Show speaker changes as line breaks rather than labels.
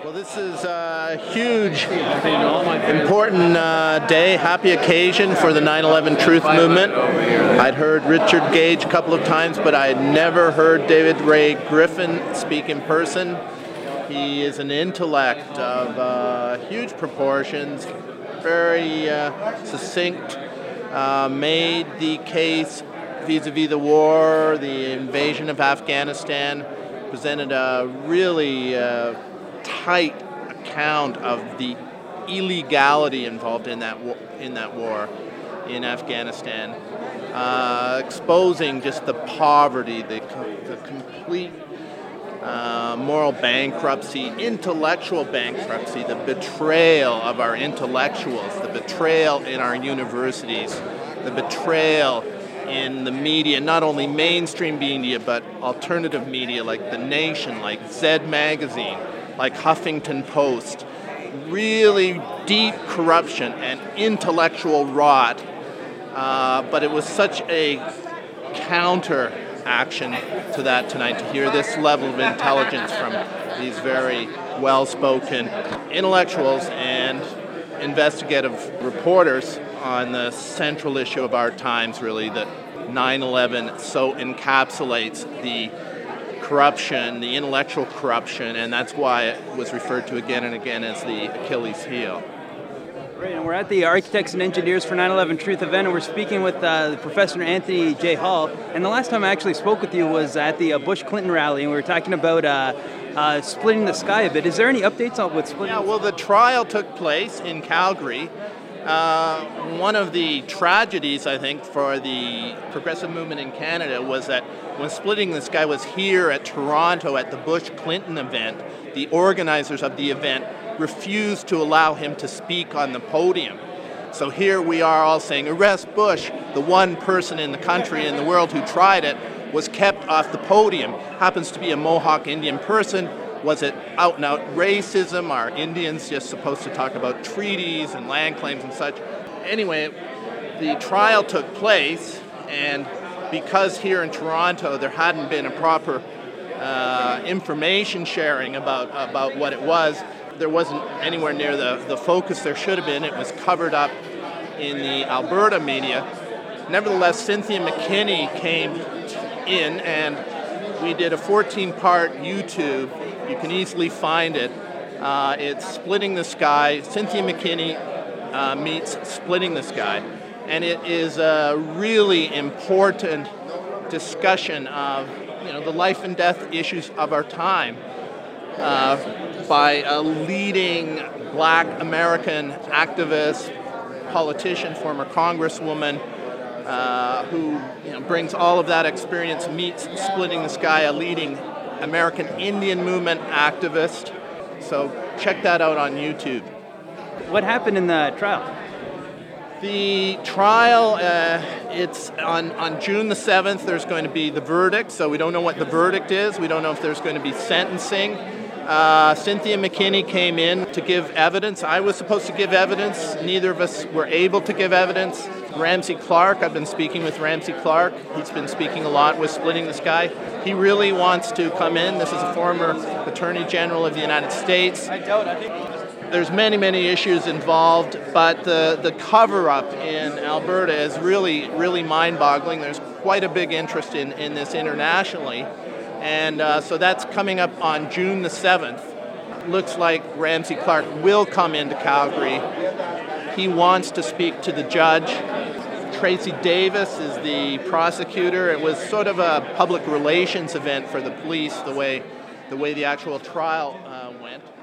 Well, this is a huge, important day, happy occasion for the 9/11 Truth Movement. I'd heard Richard Gage a couple of times, but I had never heard David Ray Griffin speak in person. He is an intellect of huge proportions, very succinct, made the case vis-a-vis the war, the invasion of Afghanistan, presented a really tight account of the illegality involved in that war in Afghanistan, exposing just the poverty, the complete moral bankruptcy, intellectual bankruptcy, the betrayal of our intellectuals, the betrayal in our universities, the betrayal in the media, not only mainstream media, but alternative media like The Nation, like Zed Magazine, like Huffington Post. Really deep corruption and intellectual rot, but it was such a counter action to that tonight, to hear this level of intelligence from these very well-spoken intellectuals and investigative reporters on the central issue of our times, really, that 9/11 so encapsulates the corruption, the intellectual corruption, and that's why it was referred to again and again as the Achilles heel.
Right, and we're at the Architects and Engineers for 9/11 Truth event, and we're speaking with Professor Anthony J. Hall. And the last time I actually spoke with you was at the Bush-Clinton rally, and we were talking about splitting the sky a bit. Is there any updates on what's splitting?
Yeah, well, the trial took place in Calgary. One of the tragedies, I think, for the progressive movement in Canada was that when Splitting the Sky was here at Toronto at the Bush-Clinton event, the organizers of the event refused to allow him to speak on the podium. So here we are all saying, arrest Bush. The one person in the country, in the world who tried it, was kept off the podium. Happens to be a Mohawk Indian person. Was it out-and-out racism? Are Indians just supposed to talk about treaties and land claims and such? Anyway, the trial took place, and because here in Toronto there hadn't been a proper information sharing about what it was, there wasn't anywhere near the focus there should have been. It was covered up in the Alberta media. Nevertheless, Cynthia McKinney came in, and we did a 14-part YouTube. You can easily find it. It's Splitting the Sky. Cynthia McKinney meets Splitting the Sky. And it is a really important discussion of the life and death issues of our time by a leading Black American activist, politician, former congresswoman, who brings all of that experience, meets Splitting the Sky, a leading American Indian movement activist. So check that out on YouTube.
What happened in the trial?
The trial, it's on June the 7th, there's going to be the verdict, so we don't know what the verdict is. We don't know if there's going to be sentencing. Cynthia McKinney came in to give evidence. I was supposed to give evidence. Neither of us were able to give evidence. Ramsey Clark, I've been speaking with Ramsey Clark. He's been speaking a lot with Splitting the Sky. He really wants to come in. This is a former Attorney General of the United States. There's many, many issues involved, but the cover-up in Alberta is really, really mind-boggling. There's quite a big interest in this internationally. And so that's coming up on June the 7th. Looks like Ramsey Clark will come into Calgary. He wants to speak to the judge. Tracy Davis is the prosecutor. It was sort of a public relations event for the police, the way the actual trial went.